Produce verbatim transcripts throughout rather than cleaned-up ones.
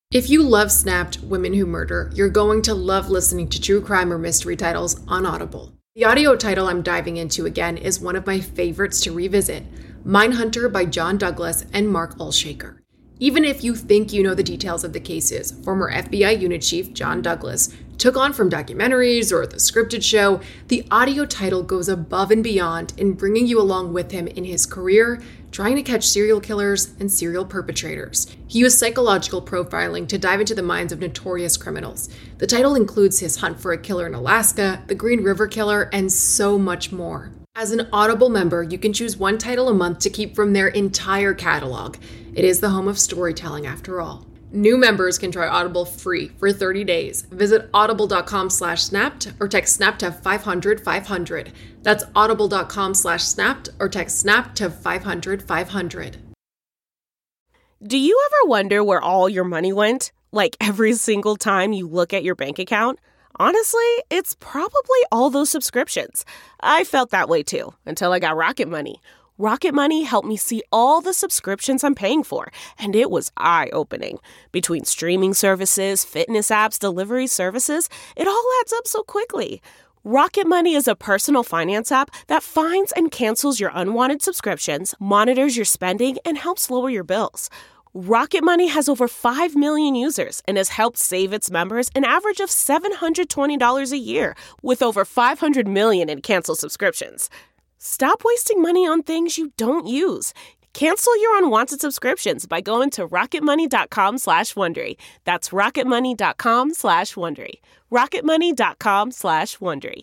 If you love Snapped Women Who Murder, you're going to love listening to true crime or mystery titles on Audible. The audio title I'm diving into again is one of my favorites to revisit, Mindhunter by John Douglas and Mark Olshaker. Even if you think you know the details of the cases former F B I Unit Chief John Douglas took on from documentaries or the scripted show, the audio title goes above and beyond in bringing you along with him in his career, trying to catch serial killers and serial perpetrators. He used psychological profiling to dive into the minds of notorious criminals. The title includes his hunt for a killer in Alaska, the Green River Killer, and so much more. As an Audible member, you can choose one title a month to keep from their entire catalog. It is the home of storytelling after all. New members can try Audible free for thirty days. Visit audible.com slash snapped or text snap to five hundred five hundred. That's audible.com slash snapped or text snap to five hundred five hundred. Do you ever wonder where all your money went? Like every single time you look at your bank account? Honestly, it's probably all those subscriptions. I felt that way too, until I got Rocket Money. Rocket Money helped me see all the subscriptions I'm paying for, and it was eye-opening. Between streaming services, fitness apps, delivery services, it all adds up so quickly. Rocket Money is a personal finance app that finds and cancels your unwanted subscriptions, monitors your spending, and helps lower your bills. Rocket Money has over five million users and has helped save its members an average of seven hundred twenty dollars a year, with over five hundred million in canceled subscriptions. Stop wasting money on things you don't use. Cancel your unwanted subscriptions by going to rocketmoney.com slash Wondery. That's rocketmoney.com slash Wondery. rocketmoney.com slash Wondery.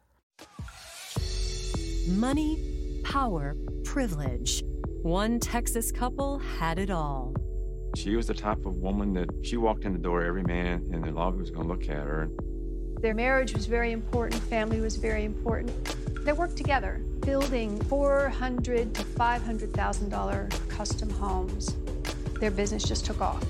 Money, power, privilege. One Texas couple had it all. She was the type of woman that she walked in the door, every man in the lobby was going to look at her. Their marriage was very important. Family was very important. They worked together, building four hundred thousand to five hundred thousand dollars custom homes. Their business just took off.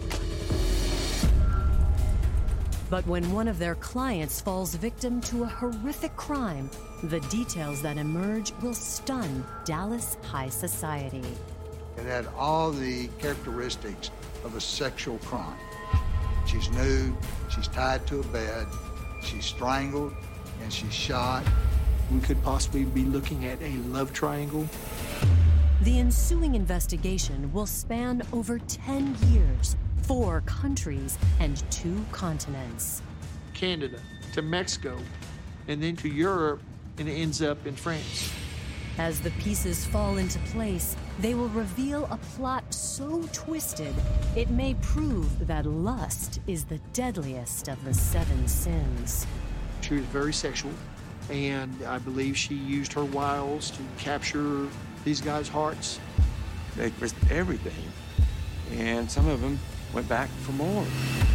But when one of their clients falls victim to a horrific crime, the details that emerge will stun Dallas high society. It had all the characteristics of a sexual crime. She's nude, she's tied to a bed, she's strangled, and she's shot. We could possibly be looking at a love triangle. The ensuing investigation will span over ten years, four countries, and two continents. Canada to Mexico, and then to Europe, and it ends up in France. As the pieces fall into place, they will reveal a plot so twisted, it may prove that lust is the deadliest of the seven sins. She was very sexual, and I believe she used her wiles to capture these guys' hearts. They risked everything, and some of them went back for more.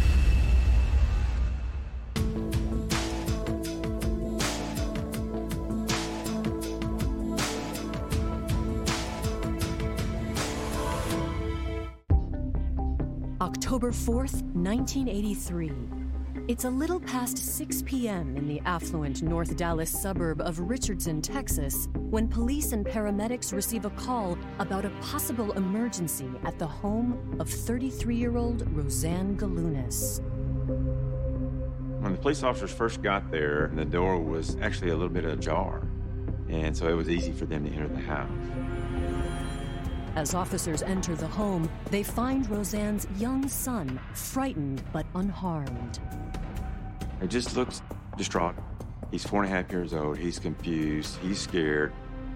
October fourth, nineteen eighty-three. It's a little past six p.m. in the affluent North Dallas suburb of Richardson, Texas, when police and paramedics receive a call about a possible emergency at the home of thirty-three-year-old Roseanne Galunas. When the police officers first got there, the door was actually a little bit ajar, and so it was easy for them to enter the house. As officers enter the home, they find Roseanne's young son, frightened but unharmed. He just looks distraught. He's four and a half years old. He's confused. He's scared.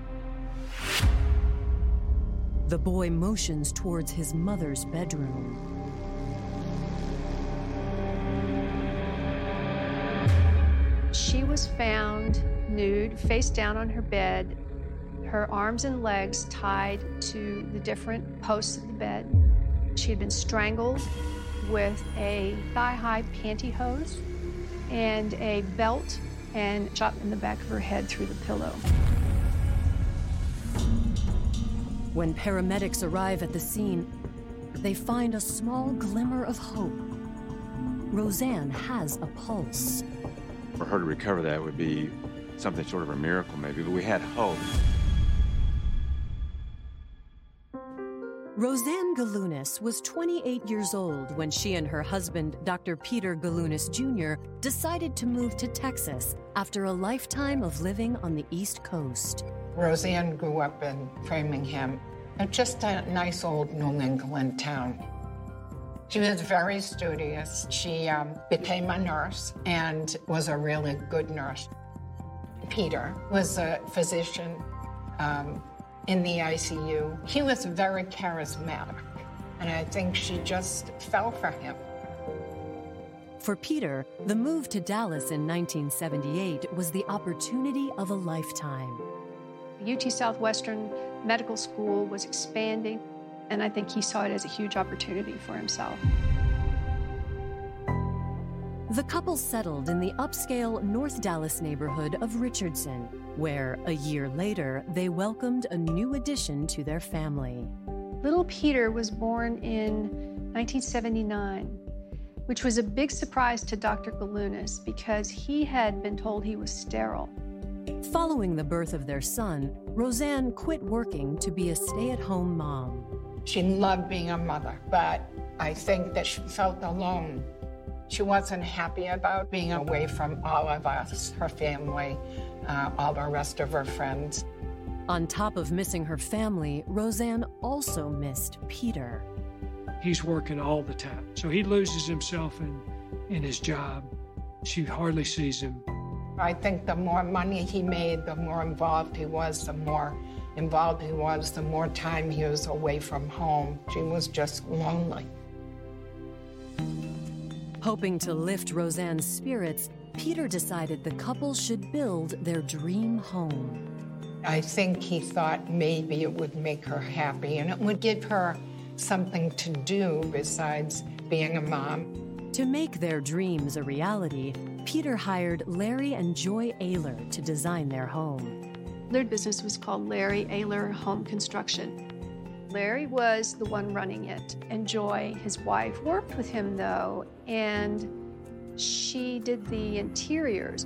The boy motions towards his mother's bedroom. She was found nude, face down on her bed, her arms and legs tied to the different posts of the bed. She had been strangled with a thigh-high pantyhose and a belt and shot in the back of her head through the pillow. When paramedics arrive at the scene, they find a small glimmer of hope. Roseanne has a pulse. For her to recover that would be something sort of a miracle maybe, but we had hope. Roseanne Galunas was twenty-eight years old when she and her husband, Doctor Peter Galunas Junior, decided to move to Texas after a lifetime of living on the East Coast. Roseanne grew up in Framingham, just a nice old New England town. She was very studious. She um, became a nurse and was a really good nurse. Peter was a physician um, in the I C U. He was very charismatic, and I think she just fell for him. For Peter, the move to Dallas in nineteen seventy-eight was the opportunity of a lifetime. U T Southwestern Medical School was expanding, and I think he saw it as a huge opportunity for himself. The couple settled in the upscale North Dallas neighborhood of Richardson, where a year later they welcomed a new addition to their family. Little Peter was born in nineteen seventy-nine, which was a big surprise to Doctor Galunas because he had been told he was sterile. Following the birth of their son, Roseanne quit working to be a stay-at-home mom. She loved being a mother, but I think that she felt alone. She wasn't happy about being away from all of us, her family, uh, all the rest of her friends. On top of missing her family, Roseanne also missed Peter. He's working all the time, so he loses himself in, in his job. She hardly sees him. I think the more money he made, the more involved he was, the more involved he was, the more time he was away from home. She was just lonely. Hoping to lift Roseanne's spirits, Peter decided the couple should build their dream home. I think he thought maybe it would make her happy and it would give her something to do besides being a mom. To make their dreams a reality, Peter hired Larry and Joy Ayler to design their home. Their business was called Larry Ayler Home Construction. Larry was the one running it, and Joy, his wife, worked with him though, and she did the interiors.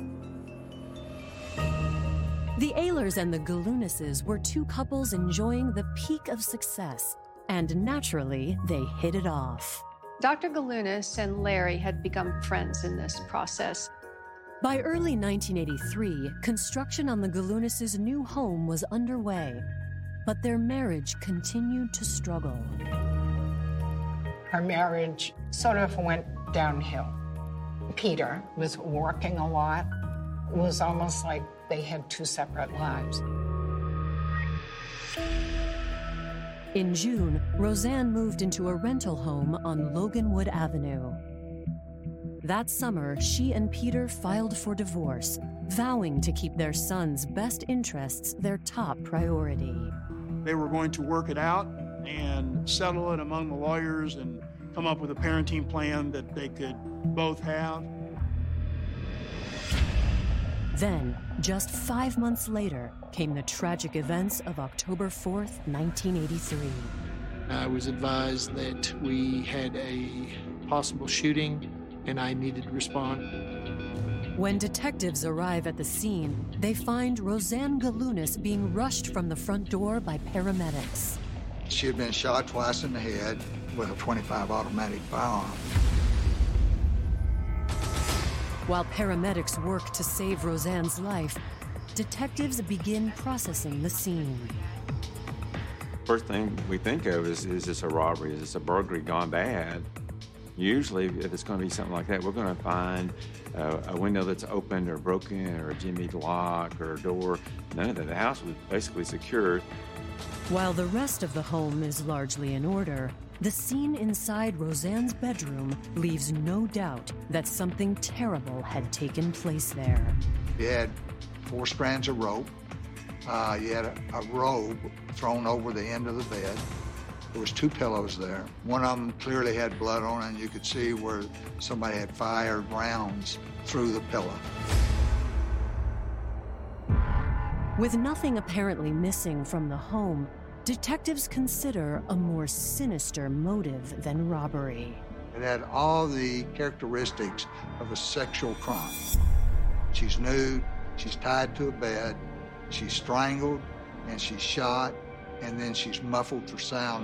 The Aylers and the Galunases were two couples enjoying the peak of success, and naturally, they hit it off. Doctor Galunas and Larry had become friends in this process. By early nineteen eighty-three, construction on the Galunases' new home was underway, but their marriage continued to struggle. Her marriage sort of went downhill. Peter was working a lot. It was almost like they had two separate lives. In June, Roseanne moved into a rental home on Loganwood Avenue. That summer, she and Peter filed for divorce, vowing to keep their son's best interests their top priority. They were going to work it out and settle it among the lawyers and come up with a parenting plan that they could both have. Then, just five months later, came the tragic events of October fourth, nineteen eighty-three. I was advised that we had a possible shooting and I needed to respond. When detectives arrive at the scene, they find Roseanne Galunas being rushed from the front door by paramedics. She had been shot twice in the head with a twenty-five automatic firearm. While paramedics work to save Roseanne's life, detectives begin processing the scene. First thing we think of is, is this a robbery? Is this a burglary gone bad? Usually, if it's going to be something like that, we're going to find uh, a window that's opened or broken or a jimmied lock or a door. None of that. The house was basically secured. While the rest of the home is largely in order, the scene inside Roseanne's bedroom leaves no doubt that something terrible had taken place there. You had four strands of rope. Uh, you had a, a robe thrown over the end of the bed. There was two pillows there. One of them clearly had blood on it, and you could see where somebody had fired rounds through the pillow. With nothing apparently missing from the home, detectives consider a more sinister motive than robbery. It had all the characteristics of a sexual crime. She's nude, she's tied to a bed, she's strangled, and she's shot, and then she's muffled for sound.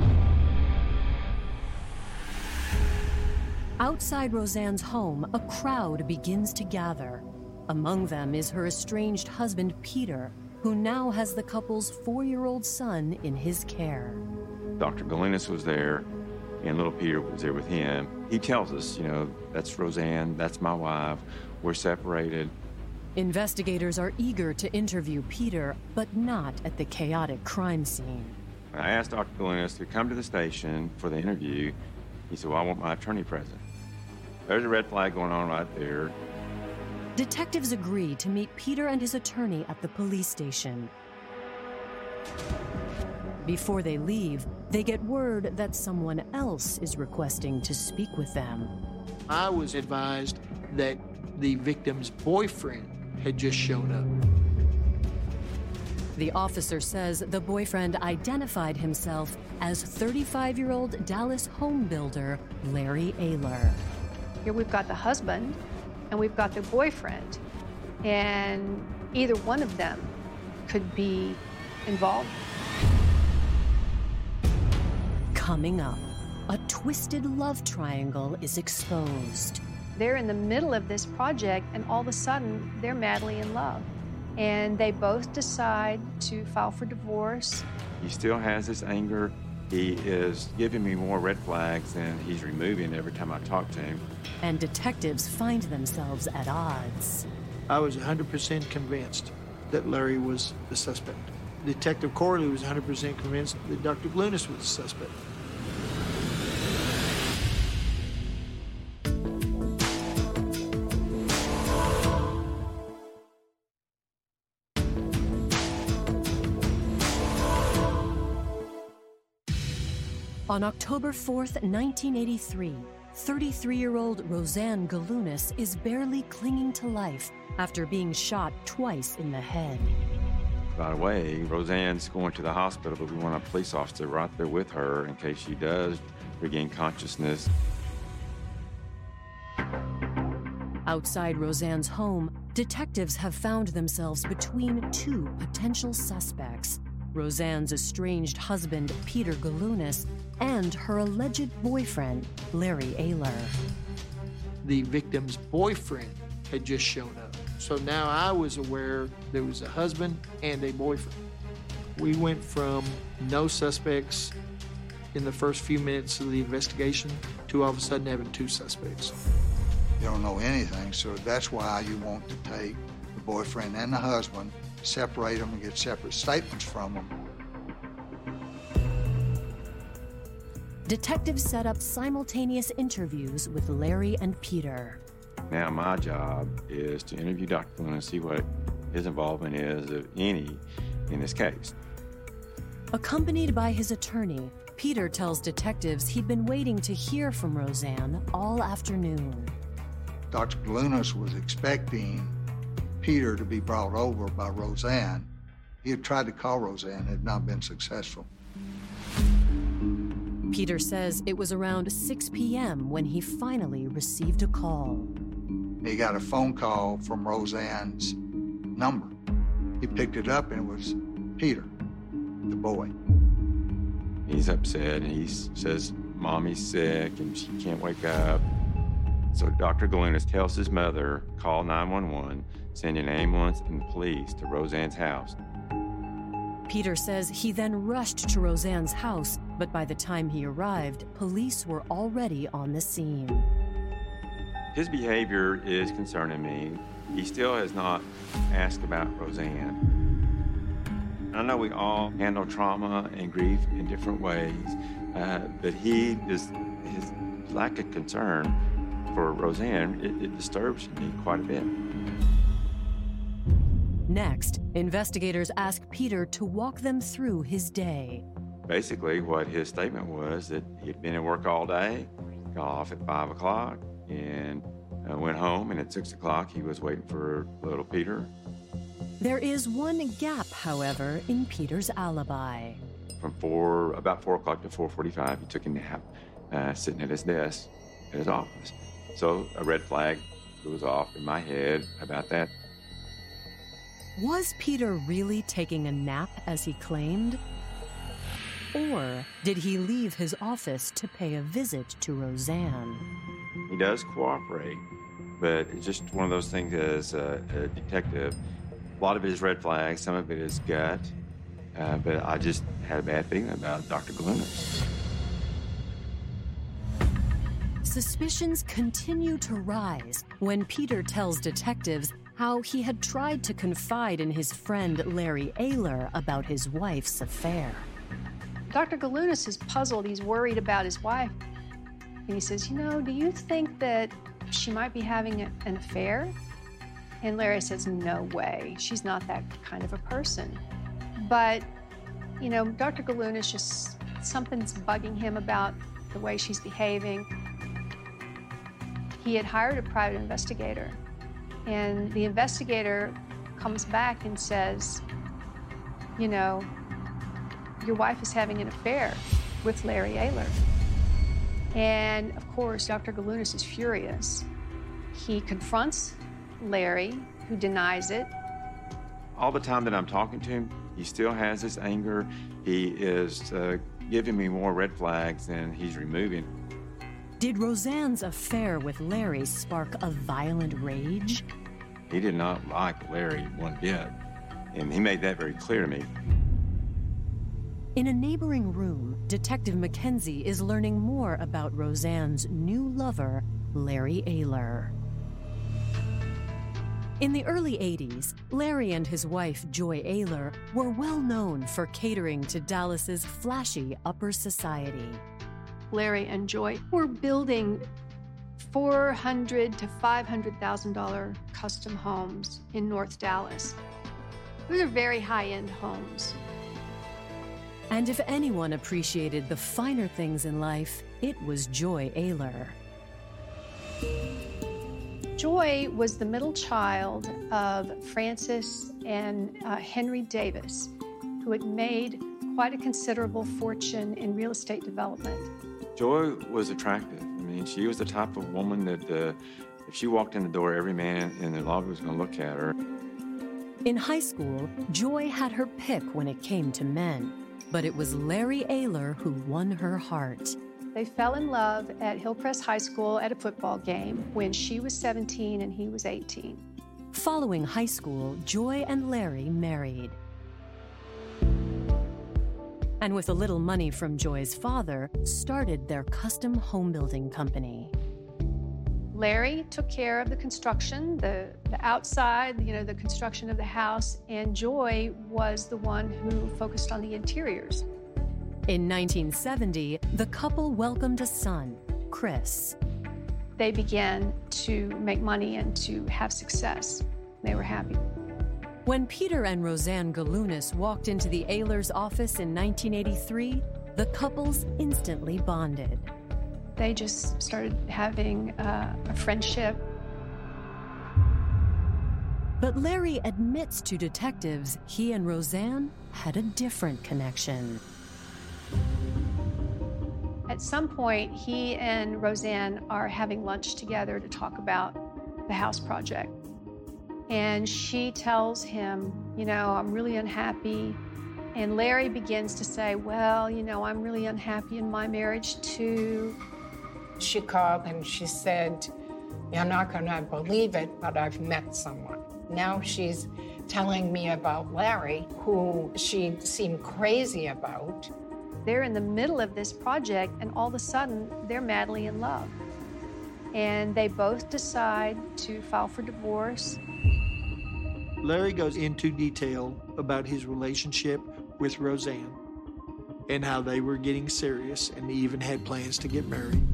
Outside Roseanne's home, a crowd begins to gather. Among them is her estranged husband, Peter, who now has the couple's four-year-old son in his care. Doctor Galinas was there, and little Peter was there with him. He tells us, you know, that's Roseanne, that's my wife, we're separated. Investigators are eager to interview Peter, but not at the chaotic crime scene. I asked Doctor Galinas to come to the station for the interview. He said, well, I want my attorney present. There's a red flag going on right there. Detectives agree to meet Peter and his attorney at the police station. Before they leave, they get word that someone else is requesting to speak with them. I was advised that the victim's boyfriend had just shown up. The officer says the boyfriend identified himself as thirty-five-year-old Dallas home builder Larry Ayler. Here we've got the husband and we've got the boyfriend, and either one of them could be involved. Coming up, a twisted love triangle is exposed. They're in the middle of this project, and all of a sudden, they're madly in love. And they both decide to file for divorce. He still has this anger. He is giving me more red flags than he's removing every time I talk to him. And detectives find themselves at odds. I was one hundred percent convinced that Larry was the suspect. Detective Corley was one hundred percent convinced that Doctor Galinas was the suspect. On October fourth, nineteen eighty-three, thirty-three-year-old Roseanne Galinas is barely clinging to life after being shot twice in the head. By the way, Roseanne's going to the hospital, but we want a police officer right there with her in case she does regain consciousness. Outside Roseanne's home, detectives have found themselves between two potential suspects: Roseanne's estranged husband, Peter Galinas, and her alleged boyfriend, Larry Ayler. The victim's boyfriend had just shown up. So now I was aware there was a husband and a boyfriend. We went from no suspects in the first few minutes of the investigation to all of a sudden having two suspects. You don't know anything, so that's why you want to take the boyfriend and the husband, separate them and get separate statements from them. Detectives set up simultaneous interviews with Larry and Peter. Now my job is to interview Doctor Galinas and see what his involvement is, if any, in this case. Accompanied by his attorney, Peter tells detectives he'd been waiting to hear from Roseanne all afternoon. Doctor Galinas was expecting Peter to be brought over by Roseanne. He had tried to call Roseanne, had not been successful. Peter says it was around six p m when he finally received a call. He got a phone call from Roseanne's number. He picked it up and it was Peter, the boy. He's upset and he says, Mommy's sick and she can't wake up. So Doctor Galinas tells his mother, call nine one one, send an ambulance and the police to Roseanne's house. Peter says he then rushed to Roseanne's house, but by the time he arrived, police were already on the scene. His behavior is concerning me. He still has not asked about Roseanne. I know we all handle trauma and grief in different ways, uh, but he is, his lack of concern for Roseanne, it, it disturbs me quite a bit. Next, investigators ask Peter to walk them through his day. Basically, what his statement was that he'd been at work all day, got off at five o'clock, and uh, went home, and at six o'clock he was waiting for little Peter. There is one gap, however, in Peter's alibi. From four, about four o'clock to four forty-five, he took a nap, uh, sitting at his desk at his office. So a red flag goes off in my head about that. Was Peter really taking a nap as he claimed? Or did he leave his office to pay a visit to Roseanne? He does cooperate, but it's just one of those things as a, a detective. A lot of it is red flags, some of it is gut, uh, but I just had a bad feeling about Doctor Galunas. Suspicions continue to rise when Peter tells detectives how he had tried to confide in his friend Larry Ayler about his wife's affair. Doctor Galunas is puzzled. He's worried about his wife. And he says, you know, do you think that she might be having a, an affair? And Larry says, no way. She's not that kind of a person. But, you know, Doctor Galunas just, something's bugging him about the way she's behaving. He had hired a private investigator, and the investigator comes back and says, you know, your wife is having an affair with Larry Ayler. And of course, Doctor Galunas is furious. He confronts Larry, who denies it. All the time that I'm talking to him, he still has this anger. He is uh, giving me more red flags than he's removing. Did Roseanne's affair with Larry spark a violent rage? He did not like Larry one bit, and he made that very clear to me. In a neighboring room, Detective Mackenzie is learning more about Roseanne's new lover, Larry Ayler. In the early eighties, Larry and his wife, Joy Ayler, were well known for catering to Dallas's flashy upper society. Larry and Joy were building four hundred thousand to five hundred thousand dollars custom homes in North Dallas. Those are very high-end homes. And if anyone appreciated the finer things in life, it was Joy Ayler. Joy was the middle child of Francis and uh, Henry Davis, who had made quite a considerable fortune in real estate development. Joy was attractive. I mean, she was the type of woman that uh, if she walked in the door, every man in the lobby was going to look at her. In high school, Joy had her pick when it came to men, but it was Larry Ayler who won her heart. They fell in love at Hillcrest High School at a football game when she was seventeen and he was eighteen. Following high school, Joy and Larry married. And with a little money from Joy's father, started their custom home building company. Larry took care of the construction, the, the outside, you know, the construction of the house, and Joy was the one who focused on the interiors. In nineteen seventy, the couple welcomed a son, Chris. They began to make money and to have success. They were happy. When Peter and Roseanne Galunas walked into the Aylers' office in nineteen eighty-three, the couples instantly bonded. They just started having uh, a friendship. But Larry admits to detectives he and Roseanne had a different connection. At some point, he and Roseanne are having lunch together to talk about the house project. And she tells him, you know, I'm really unhappy. And Larry begins to say, well, you know, I'm really unhappy in my marriage too. She called and she said, you're not going to believe it, but I've met someone. Now she's telling me about Larry, who she seemed crazy about. They're in the middle of this project, and all of a sudden, they're madly in love. And they both decide to file for divorce. Larry goes into detail about his relationship with Roseanne and how they were getting serious and even had plans to get married.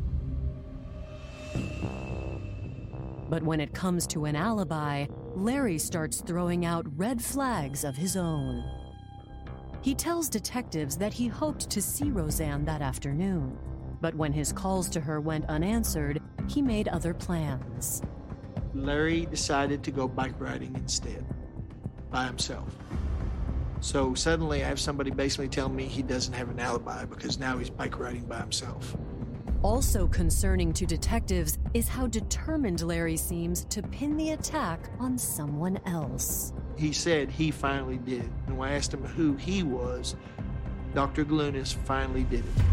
But when it comes to an alibi, Larry starts throwing out red flags of his own. He tells detectives that he hoped to see Roseanne that afternoon, but when his calls to her went unanswered, he made other plans. Larry decided to go bike riding instead, by himself. So suddenly I have somebody basically telling me he doesn't have an alibi because now he's bike riding by himself. Also concerning to detectives is how determined Larry seems to pin the attack on someone else. He said he finally did. And when I asked him who he was, Doctor Glunis finally did it.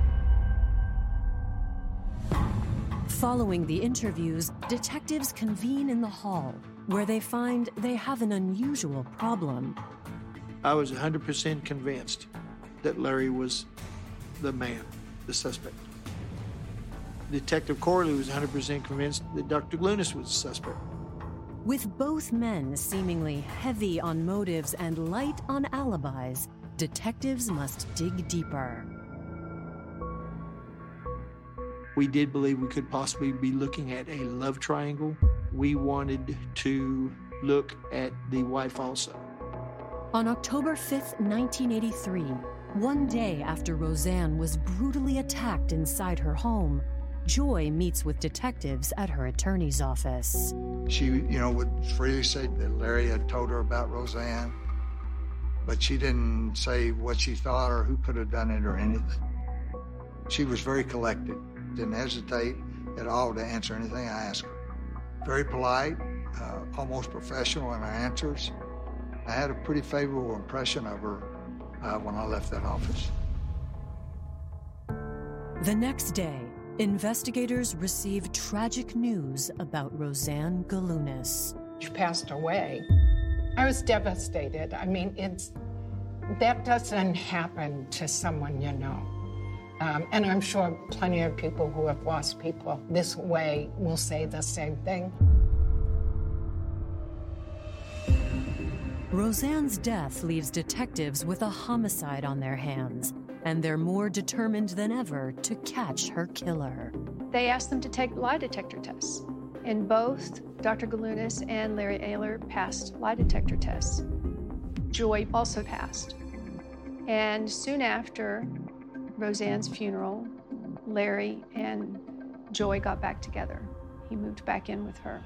Following the interviews, detectives convene in the hall, where they find they have an unusual problem. I was one hundred percent convinced that Larry was the man, the suspect. Detective Corley was one hundred percent convinced that Doctor Glunis was the suspect. With both men seemingly heavy on motives and light on alibis, detectives must dig deeper. We did believe we could possibly be looking at a love triangle. We wanted to look at the wife also. On October fifth, nineteen eighty-three, one day after Roseanne was brutally attacked inside her home, Joy meets with detectives at her attorney's office. She, you know, would freely say that Larry had told her about Roseanne, but she didn't say what she thought or who could have done it or anything. She was very collected, didn't hesitate at all to answer anything I asked her. Very polite, uh, almost professional in her answers. I had a pretty favorable impression of her uh, when I left that office. The next day, investigators received tragic news about Roseanne Glunis. She passed away. I was devastated. I mean, it's that doesn't happen to someone you know. Um, and I'm sure plenty of people who have lost people this way will say the same thing. Roseanne's death leaves detectives with a homicide on their hands, and they're more determined than ever to catch her killer. They asked them to take lie detector tests, and both Doctor Glunis and Larry Ayler passed lie detector tests. Joy also passed. And soon after Roseanne's funeral, Larry and Joy got back together. He moved back in with her.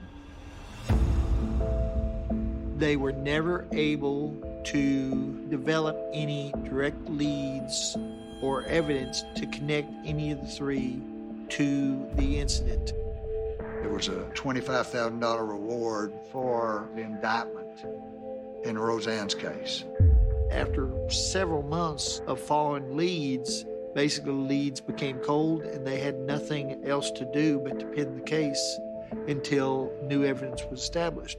They were never able to develop any direct leads or evidence to connect any of the three to the incident. There was a twenty-five thousand dollars reward for the indictment in Roseanne's case. After several months of following leads, basically leads became cold and they had nothing else to do but to pin the case until new evidence was established.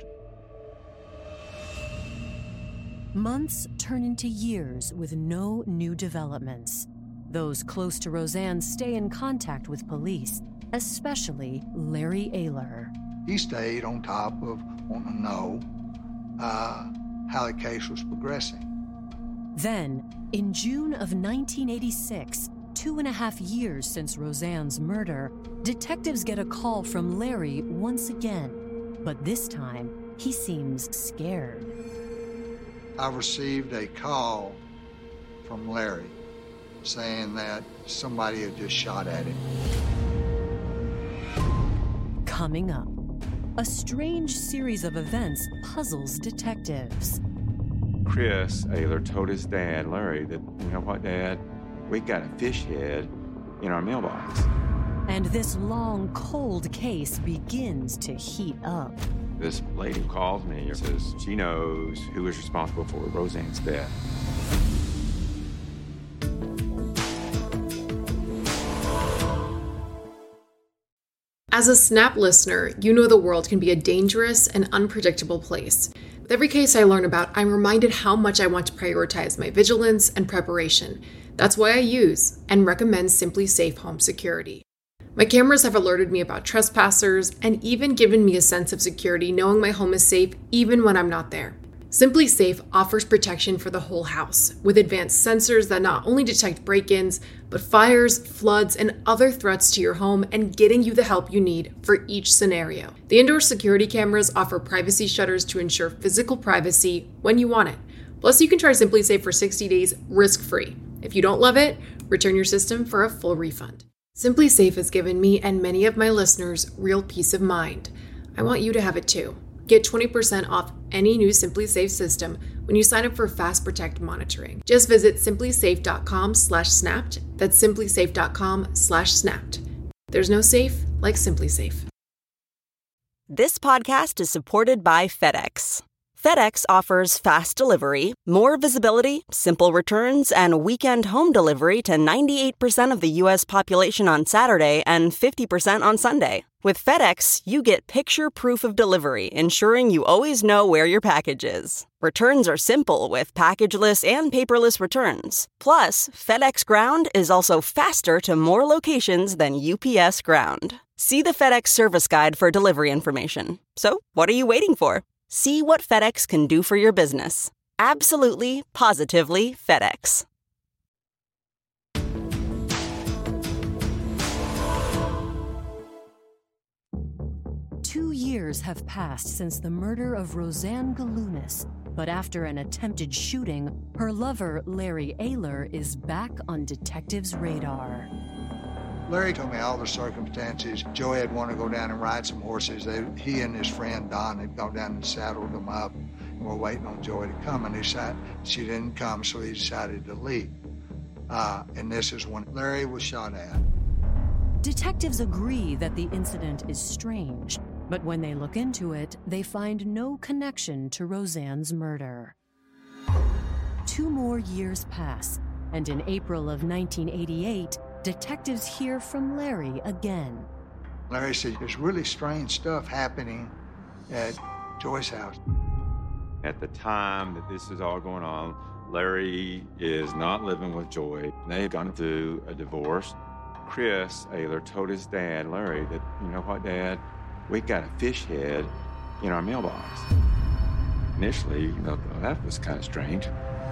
Months turn into years with no new developments. Those close to Roseanne stay in contact with police, especially Larry Ayler. He stayed on top of wanting to know uh, how the case was progressing. Then, in June of nineteen eighty-six, two and a half years since Roseanne's murder, detectives get a call from Larry once again. But this time, he seems scared. I received a call from Larry saying that somebody had just shot at him. Coming up, a strange series of events puzzles detectives. Chris Ayler told his dad, Larry, that, you know what, Dad, we got a fish head in our mailbox. And this long, cold case begins to heat up. This lady calls me and says she knows who was responsible for Roseanne's death. As a Snap listener, you know the world can be a dangerous and unpredictable place. With every case I learn about, I'm reminded how much I want to prioritize my vigilance and preparation. That's why I use and recommend SimpliSafe Home Security. My cameras have alerted me about trespassers and even given me a sense of security knowing my home is safe even when I'm not there. SimpliSafe offers protection for the whole house with advanced sensors that not only detect break-ins, but fires, floods, and other threats to your home and getting you the help you need for each scenario. The indoor security cameras offer privacy shutters to ensure physical privacy when you want it. Plus, you can try SimpliSafe for sixty days risk-free. If you don't love it, return your system for a full refund. SimpliSafe has given me and many of my listeners real peace of mind. I want you to have it too. Get twenty percent off any new SimpliSafe system when you sign up for Fast Protect monitoring. Just visit simplisafe.com slash snapped. That's simplisafe.com slash snapped. There's no safe like SimpliSafe. This podcast is supported by FedEx. FedEx offers fast delivery, more visibility, simple returns, and weekend home delivery to ninety-eight percent of the U S population on Saturday and fifty percent on Sunday. With FedEx, you get picture proof of delivery, ensuring you always know where your package is. Returns are simple with packageless and paperless returns. Plus, FedEx Ground is also faster to more locations than U P S Ground. See the FedEx service guide for delivery information. So, what are you waiting for? See what FedEx can do for your business. Absolutely, positively FedEx. Two years have passed since the murder of Roseanne Galunas, but after an attempted shooting, her lover, Larry Ayler, is back on detectives' radar. Larry told me all the circumstances. Joey had wanted to go down and ride some horses. They, he and his friend Don had gone down and saddled them up and were waiting on Joey to come, and he decided, she didn't come, so he decided to leave. Uh, and this is when Larry was shot at. Detectives agree that the incident is strange, but when they look into it, they find no connection to Roseanne's murder. Two more years pass, and in April of nineteen eighty-eight, detectives hear from Larry again. Larry said, there's really strange stuff happening at Joy's house. At the time that this is all going on, Larry is not living with Joy. They had gone through a divorce. Chris Ayler told his dad, Larry, that, you know what, Dad? We got a fish head in our mailbox. Initially, you know, that was kind of strange.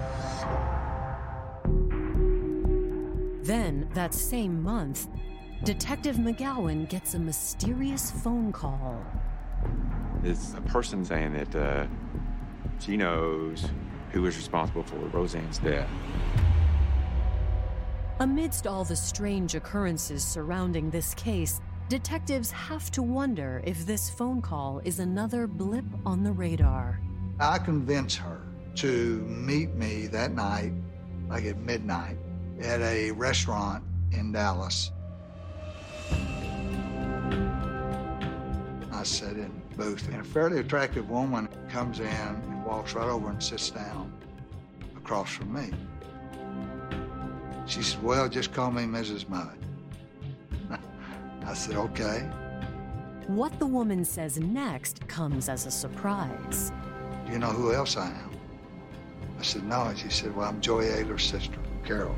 Then, that same month, Detective McGowan gets a mysterious phone call. It's a person saying that uh, she knows who was responsible for Roseanne's death. Amidst all the strange occurrences surrounding this case, detectives have to wonder if this phone call is another blip on the radar. I convinced her to meet me that night, like at midnight, at a restaurant in Dallas. I sat in the booth, and a fairly attractive woman comes in and walks right over and sits down across from me. She said, well, just call me Missus Mudd. I said, okay. What the woman says next comes as a surprise. Do you know who else I am? I said, no. And she said, well, I'm Joy Ayler's sister, Carol.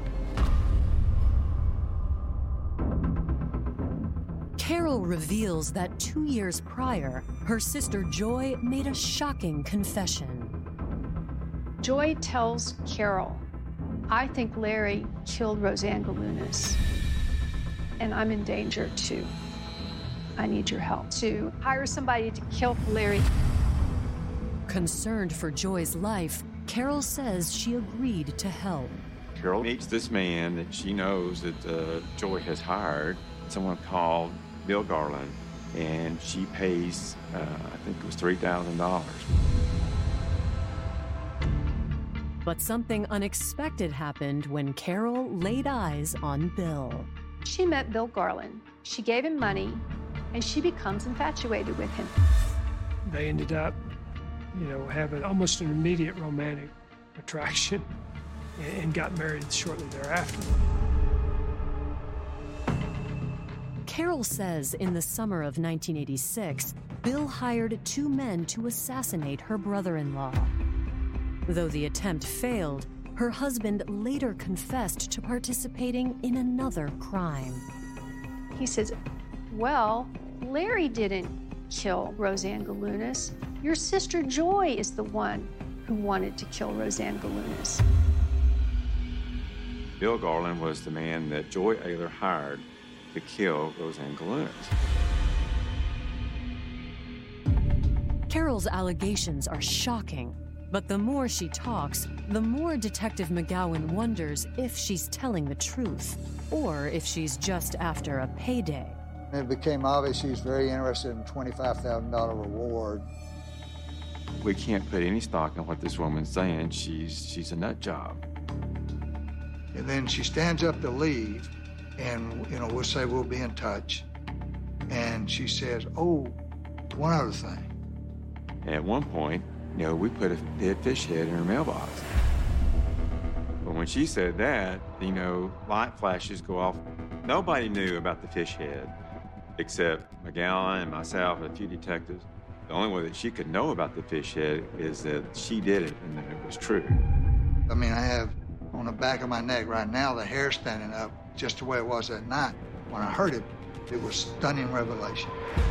Carol reveals that two years prior, her sister Joy made a shocking confession. Joy tells Carol, I think Larry killed Roseanne Galunas, and I'm in danger too. I need your help to hire somebody to kill Larry. Concerned for Joy's life, Carol says she agreed to help. Carol meets this man that she knows that uh, Joy has hired, someone called Bill Garland, and she pays, uh, I think it was three thousand dollars. But something unexpected happened when Carol laid eyes on Bill. She met Bill Garland. She gave him money, and she becomes infatuated with him. They ended up, you know, having almost an immediate romantic attraction and got married shortly thereafter. Carol says in the summer of nineteen eighty-six, Bill hired two men to assassinate her brother-in-law. Though the attempt failed, her husband later confessed to participating in another crime. He says, well, Larry didn't kill Roseanne Galunas. Your sister Joy is the one who wanted to kill Roseanne Galunas. Bill Garland was the man that Joy Ayler hired to kill Roseanne Galunas. Carol's allegations are shocking, but the more she talks, the more Detective McGowan wonders if she's telling the truth, or if she's just after a payday. It became obvious she's very interested in a twenty-five thousand dollars reward. We can't put any stock in what this woman's saying. She's, she's a nut job. And then she stands up to leave, and, you know, we'll say we'll be in touch. And she says, oh, one other thing. At one point, you know, we put a dead fish head in her mailbox. But when she said that, you know, light flashes go off. Nobody knew about the fish head except McGowan and myself and a few detectives. The only way that she could know about the fish head is that she did it and that it was true. I mean, I have on the back of my neck right now the hair standing up just the way it was that night. When I heard it, it was a stunning revelation.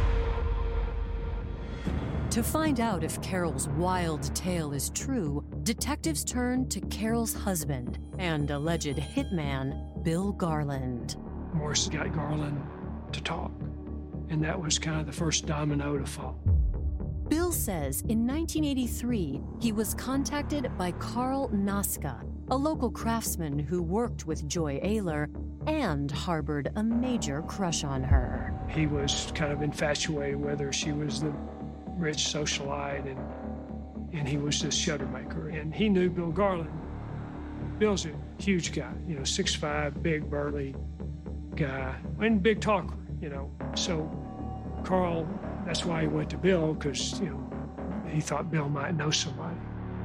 To find out if Carol's wild tale is true, detectives turn to Carol's husband and alleged hitman, Bill Garland. Morris got Garland to talk, and that was kind of the first domino to fall. Bill says in nineteen eighty-three, he was contacted by Carl Naska, a local craftsman who worked with Joy Ayler and harbored a major crush on her. He was kind of infatuated with her. She was the rich socialite, and and he was this shutter maker. And he knew Bill Garland. Bill's a huge guy, you know, six five, big, burly guy, and big talker, you know. So Carl, that's why he went to Bill, because, you know, he thought Bill might know somebody.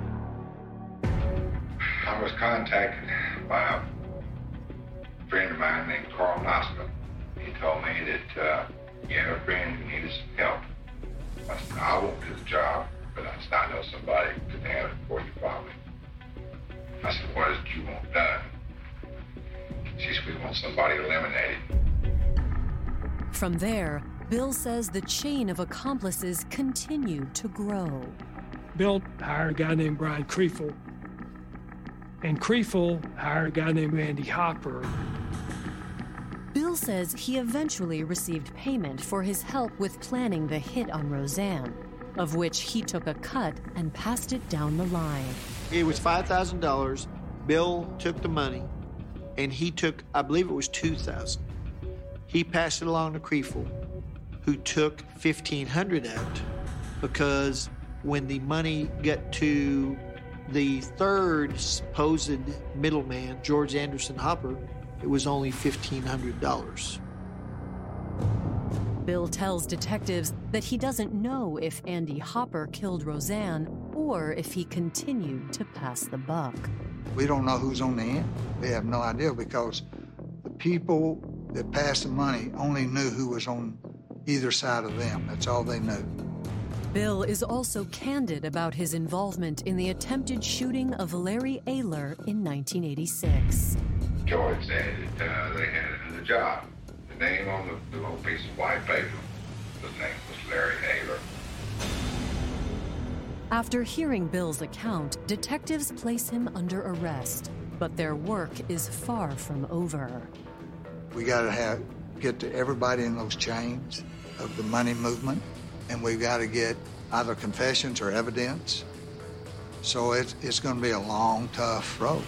I was contacted by a friend of mine named Carl Naska. He told me that uh, you have a friend who needed some help. I said, I won't do the job, but I said, I know somebody who can handle it for you, probably. I said, what is it you want done? She said, we want somebody eliminated. From there, Bill says the chain of accomplices continued to grow. Bill hired a guy named Brian Kriefel, and Kriefel hired a guy named Andy Hopper. Bill says he eventually received payment for his help with planning the hit on Roseanne, of which he took a cut and passed it down the line. It was five thousand dollars. Bill took the money, and he took, I believe it was two thousand dollars. He passed it along to Kriefel, who took fifteen hundred dollars out, because when the money got to the third supposed middleman, George Anderson Hopper, it was only fifteen hundred dollars. Bill tells detectives that he doesn't know if Andy Hopper killed Roseanne or if he continued to pass the buck. We don't know who's on the end. We have no idea, because the people that passed the money only knew who was on either side of them. That's all they knew. Bill is also candid about his involvement in the attempted shooting of Larry Ayler in nineteen eighty-six. George said that uh, they had another job. The name on the, the little piece of white paper, the name was Larry Ayler. After hearing Bill's account, detectives place him under arrest, but their work is far from over. We got to have get to everybody in those chains of the money movement, and we've got to get either confessions or evidence. So it's, it's going to be a long, tough road.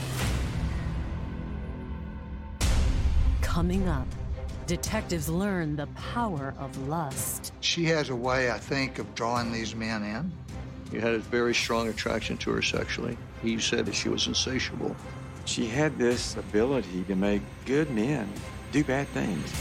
Coming up, detectives learn the power of lust. She has a way, I think, of drawing these men in. He had a very strong attraction to her sexually. He said that she was insatiable. She had this ability to make good men do bad things.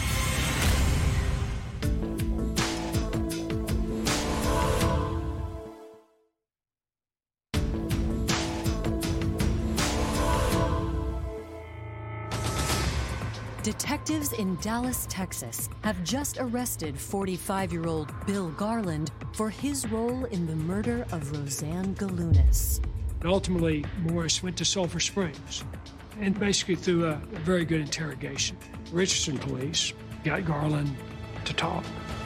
Detectives in Dallas, Texas, have just arrested forty-five-year-old Bill Garland for his role in the murder of Roseanne Galunas. And ultimately, Morris went to Sulphur Springs, and basically through a, a very good interrogation, Richardson police got Garland to talk.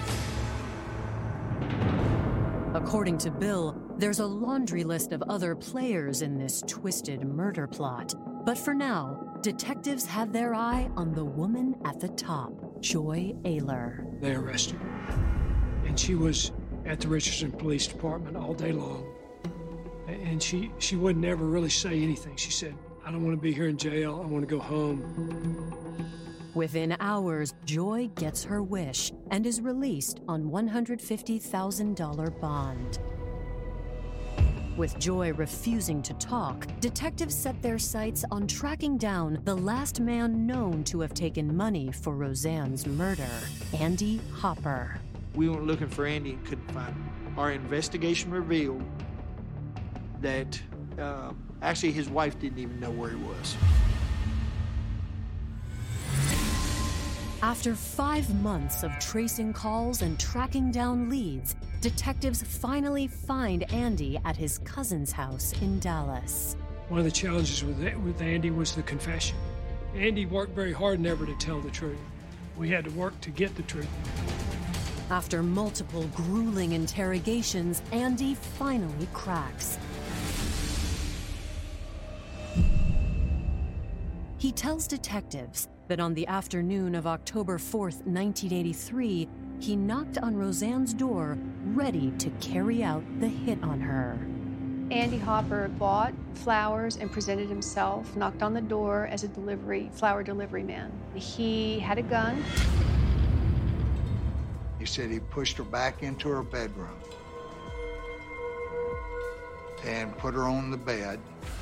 According to Bill, there's a laundry list of other players in this twisted murder plot. But for now, detectives have their eye on the woman at the top, Joy Ayler. They arrested her, and she was at the Richardson Police Department all day long. And she, she would never really say anything. She said, I don't want to be here in jail. I want to go home. Within hours, Joy gets her wish and is released on one hundred fifty thousand dollars bond. With Joy refusing to talk, detectives set their sights on tracking down the last man known to have taken money for Roseanne's murder, Andy Hopper. We went looking for Andy and couldn't find him. Our investigation revealed that uh, actually his wife didn't even know where he was. After five months of tracing calls and tracking down leads, detectives finally find Andy at his cousin's house in Dallas. One of the challenges with, with Andy was the confession. Andy worked very hard never to tell the truth. We had to work to get the truth. After multiple grueling interrogations, Andy finally cracks. He tells detectives that on the afternoon of October fourth, nineteen eighty-three, he knocked on Roseanne's door, ready to carry out the hit on her. Andy Hopper bought flowers and presented himself, knocked on the door as a delivery, flower delivery man. He had a gun. He said he pushed her back into her bedroom and put her on the bed,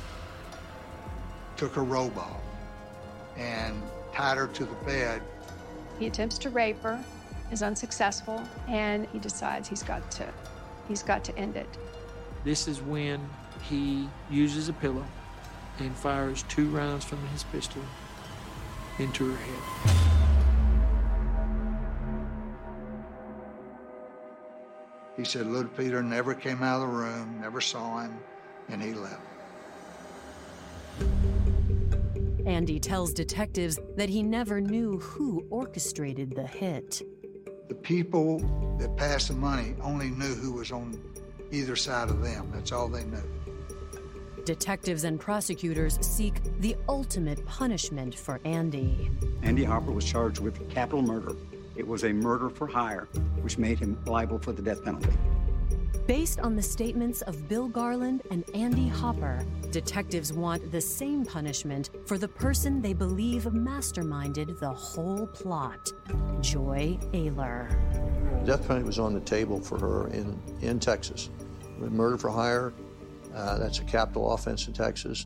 took her robe off, and tied her to the bed. He attempts to rape her, is unsuccessful, and he decides he's got to, he's got to end it. This is when he uses a pillow and fires two rounds from his pistol into her head. He said little Peter never came out of the room, never saw him, and he left. Andy tells detectives that he never knew who orchestrated the hit. The people that passed the money only knew who was on either side of them. That's all they knew. Detectives and prosecutors seek the ultimate punishment for Andy. Andy Hopper was charged with capital murder. It was a murder for hire, which made him liable for the death penalty. Based on the statements of Bill Garland and Andy Hopper, detectives want the same punishment for the person they believe masterminded the whole plot, Joy Ayler. Death penalty was on the table for her in, in Texas. Murder for hire, uh, that's a capital offense in Texas.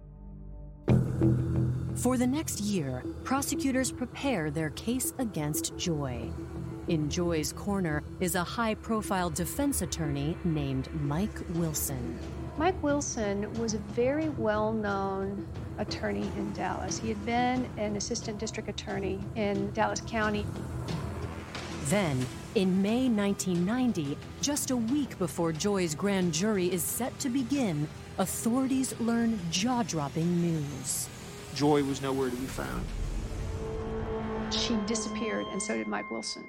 For the next year, prosecutors prepare their case against Joy. In Joy's corner is a high-profile defense attorney named Mike Wilson. Mike Wilson was a very well-known attorney in Dallas. He had been an assistant district attorney in Dallas County. Then, in May nineteen ninety, just a week before Joy's grand jury is set to begin, authorities learn jaw-dropping news. Joy was nowhere to be found. She disappeared, and so did Mike Wilson.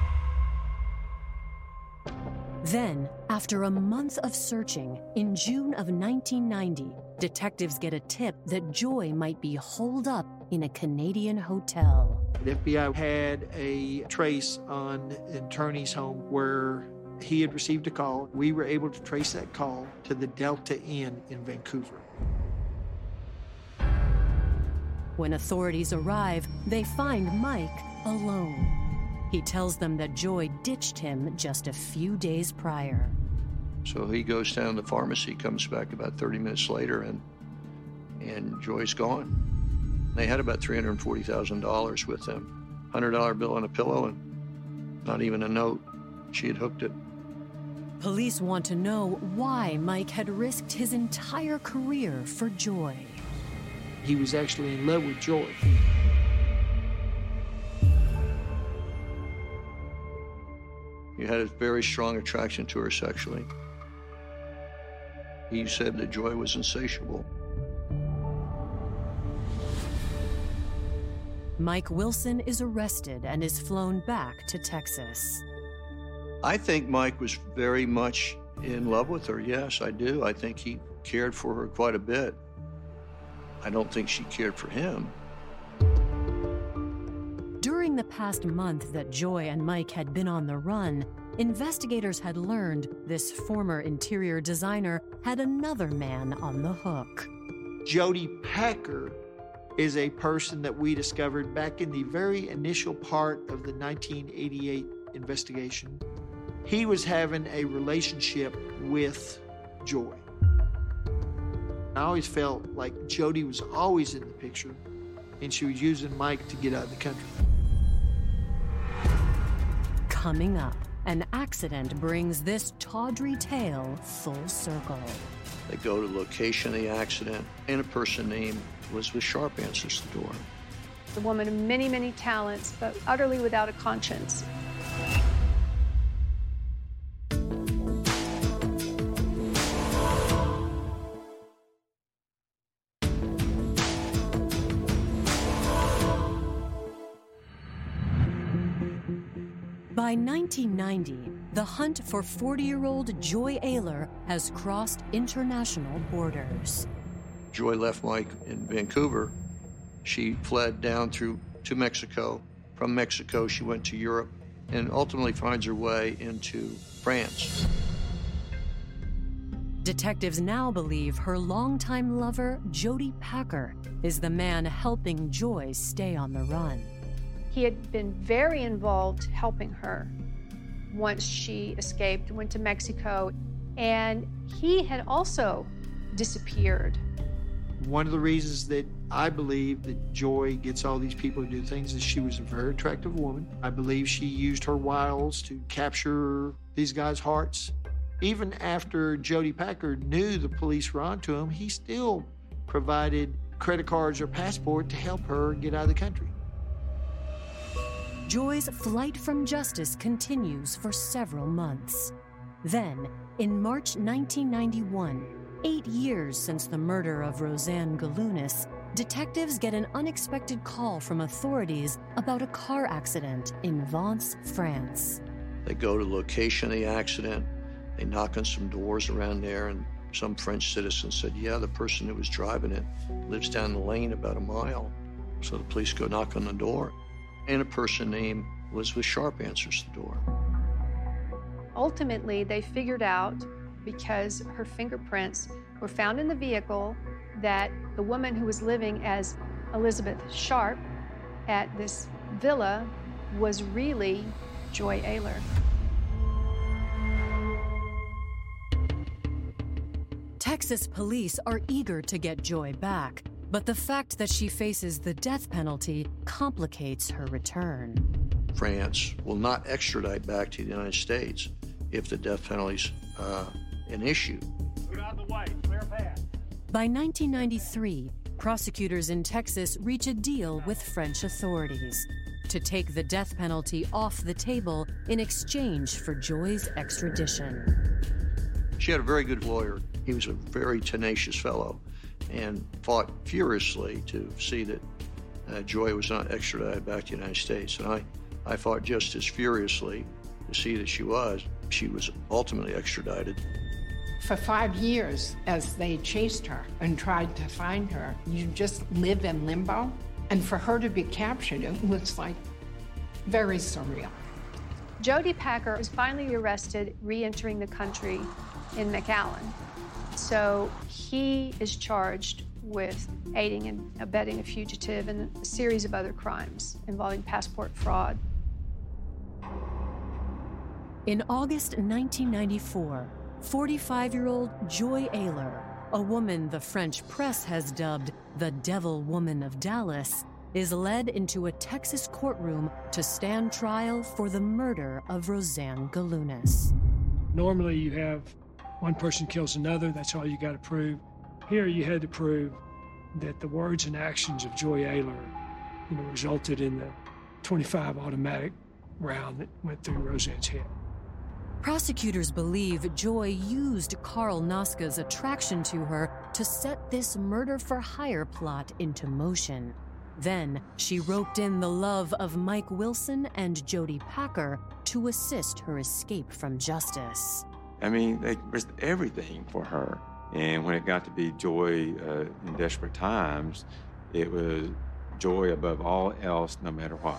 Then, after a month of searching, in June of nineteen ninety, detectives get a tip that Joy might be holed up in a Canadian hotel. The F B I had a trace on an attorney's home where he had received a call. We were able to trace that call to the Delta Inn in Vancouver. When authorities arrive, they find Mike alone. He tells them that Joy ditched him just a few days prior. So he goes down to the pharmacy, comes back about thirty minutes later, and and Joy's gone. They had about three hundred forty thousand dollars with them. one hundred dollar bill and a pillow, and not even a note. She had hooked it. Police want to know why Mike had risked his entire career for Joy. He was actually in love with Joy. He had a very strong attraction to her sexually. He said that Joy was insatiable. Mike Wilson is arrested and is flown back to Texas. I think Mike was very much in love with her. Yes, I do. I think he cared for her quite a bit. I don't think she cared for him. During the past month that Joy and Mike had been on the run, investigators had learned this former interior designer had another man on the hook. Jody Packer is a person that we discovered back in the very initial part of the nineteen eighty-eight investigation. He was having a relationship with Joy. I always felt like Jody was always in the picture, and she was using Mike to get out of the country. Coming up, An accident brings this tawdry tale full circle. They go to the location of the accident, and a person named Elizabeth Sharp answers the door. The woman of many, many talents, but utterly without a conscience. By nineteen ninety, the hunt for forty-year-old Joy Ayler has crossed international borders. Joy left Mike in Vancouver. She fled down through to Mexico. From Mexico, she went to Europe and ultimately finds her way into France. Detectives now believe her longtime lover, Jody Packer, is the man helping Joy stay on the run. He had been very involved helping her once she escaped, went to Mexico, and he had also disappeared. One of the reasons that I believe that Joy gets all these people to do things is she was a very attractive woman. I believe she used her wiles to capture these guys' hearts. Even after Jody Packer knew the police were onto him, he still provided credit cards or passport to help her get out of the country. Joy's flight from justice continues for several months. Then, in March nineteen ninety-one, eight years since the murder of Rosanne Galunas, detectives get an unexpected call from authorities about a car accident in Vence, France. They go to the location of the accident. They knock on some doors around there, and some French citizen said, yeah, the person who was driving it lives down the lane about a mile. So the police go knock on the door, and a person named Elizabeth Sharp answers the door. Ultimately, they figured out, because her fingerprints were found in the vehicle, that the woman who was living as Elizabeth Sharp at this villa was really Joy Ayler. Texas police are eager to get Joy back, but the fact that she faces the death penalty complicates her return. France will not extradite back to the United States if the death penalty's uh, an issue. By nineteen ninety-three, prosecutors in Texas reach a deal with French authorities to take the death penalty off the table in exchange for Joy's extradition. She had a very good lawyer. He was a very tenacious fellow and fought furiously to see that uh, Joy was not extradited back to the United States. And I, I fought just as furiously to see that she was. She was ultimately extradited. For five years, as they chased her and tried to find her, you just live in limbo. And for her to be captured, it was like very surreal. Jody Packer was finally arrested re-entering the country in McAllen. So he is charged with aiding and abetting a fugitive and a series of other crimes involving passport fraud. In August nineteen ninety-four, forty-five-year-old Joy Ayler, a woman the French press has dubbed the Devil Woman of Dallas, is led into a Texas courtroom to stand trial for the murder of Rosanne Galunas. Normally you have one person kills another, that's all you got to prove. Here you had to prove that the words and actions of Joy Ayler, you know, resulted in the twenty-five automatic round that went through Rosanne's head. Prosecutors believe Joy used Carl Noska's attraction to her to set this murder-for-hire plot into motion. Then she roped in the love of Mike Wilson and Jody Packer to assist her escape from justice. I mean, they risked everything for her. And when it got to be Joy uh, in desperate times, it was Joy above all else, no matter what.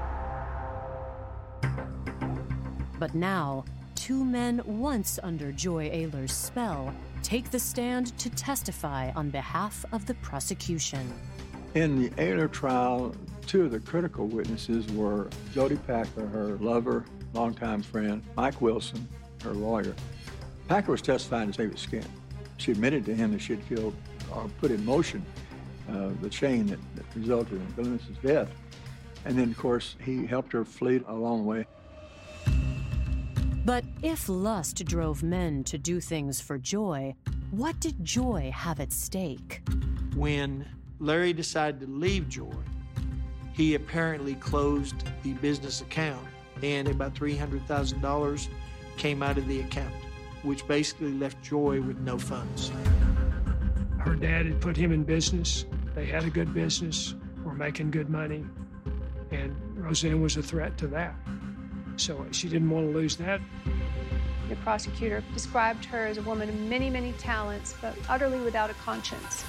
But now, two men once under Joy Ayler's spell take the stand to testify on behalf of the prosecution. In the Ayler trial, two of the critical witnesses were Jody Packer, her lover, longtime friend, Mike Wilson, her lawyer. Packer was testifying to save his skin. She admitted to him that she had killed or put in motion uh, the chain that, that resulted in Galunas' death. And then, of course, he helped her flee along the way. But if lust drove men to do things for joy, what did joy have at stake? When Larry decided to leave Joy, he apparently closed the business account, and about three hundred thousand dollars came out of the account, which basically left Joy with no funds. Her dad had put him in business. They had a good business, were making good money, and Roseanne was a threat to that. So she didn't want to lose that. The prosecutor described her as a woman of many, many talents, but utterly without a conscience.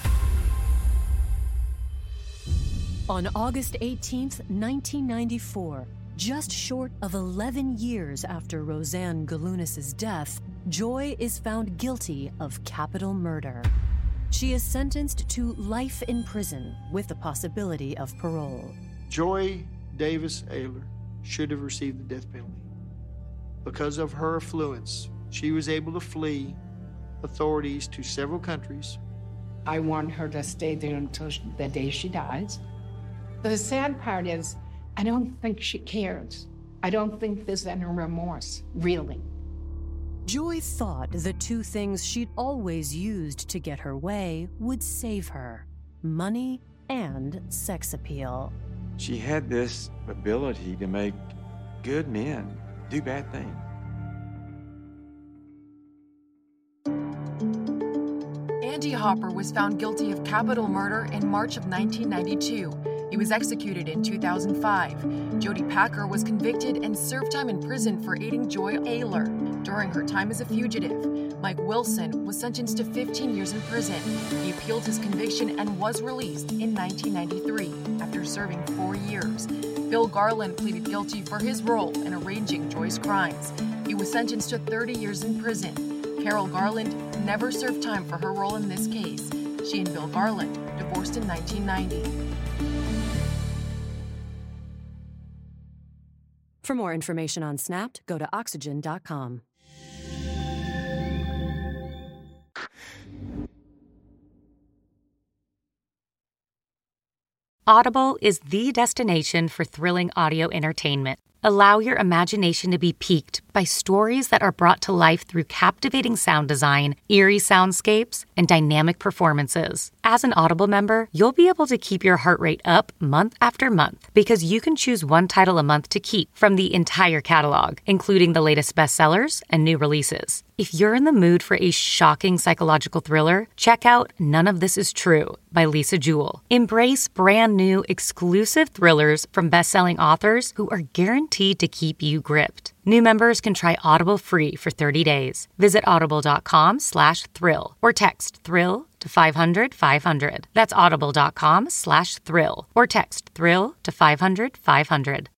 On August eighteenth, nineteen ninety-four, just short of eleven years after Roseanne Galunas' death, Joy is found guilty of capital murder. She is sentenced to life in prison with the possibility of parole. Joy Davis Ayler should have received the death penalty. Because of her affluence, she was able to flee authorities to several countries. I want her to stay there until the day she dies. The sad part is, I don't think she cares. I don't think there's any remorse, really. Joy thought the two things she'd always used to get her way would save her: money and sex appeal. She had this ability to make good men do bad things. Andy Hopper was found guilty of capital murder in March of nineteen ninety-two. He was executed in two thousand five. Jody Packer was convicted and served time in prison for aiding Joy Ayler during her time as a fugitive. Mike Wilson was sentenced to fifteen years in prison. He appealed his conviction and was released in nineteen ninety-three after serving four years. Bill Garland pleaded guilty for his role in arranging Joy's crimes. He was sentenced to thirty years in prison. Carol Garland never served time for her role in this case. She and Bill Garland divorced in nineteen ninety. For more information on Snapped, go to oxygen dot com. Audible is the destination for thrilling audio entertainment. Allow your imagination to be piqued by stories that are brought to life through captivating sound design, eerie soundscapes, and dynamic performances. As an Audible member, you'll be able to keep your heart rate up month after month because you can choose one title a month to keep from the entire catalog, including the latest bestsellers and new releases. If you're in the mood for a shocking psychological thriller, check out None of This Is True by Lisa Jewell. Embrace brand new exclusive thrillers from best-selling authors who are guaranteed to keep you gripped. New members can try Audible free for thirty days. Visit audible.com slash thrill or text thrill to five hundred five hundred. That's audible.com slash thrill or text thrill to five hundred five hundred.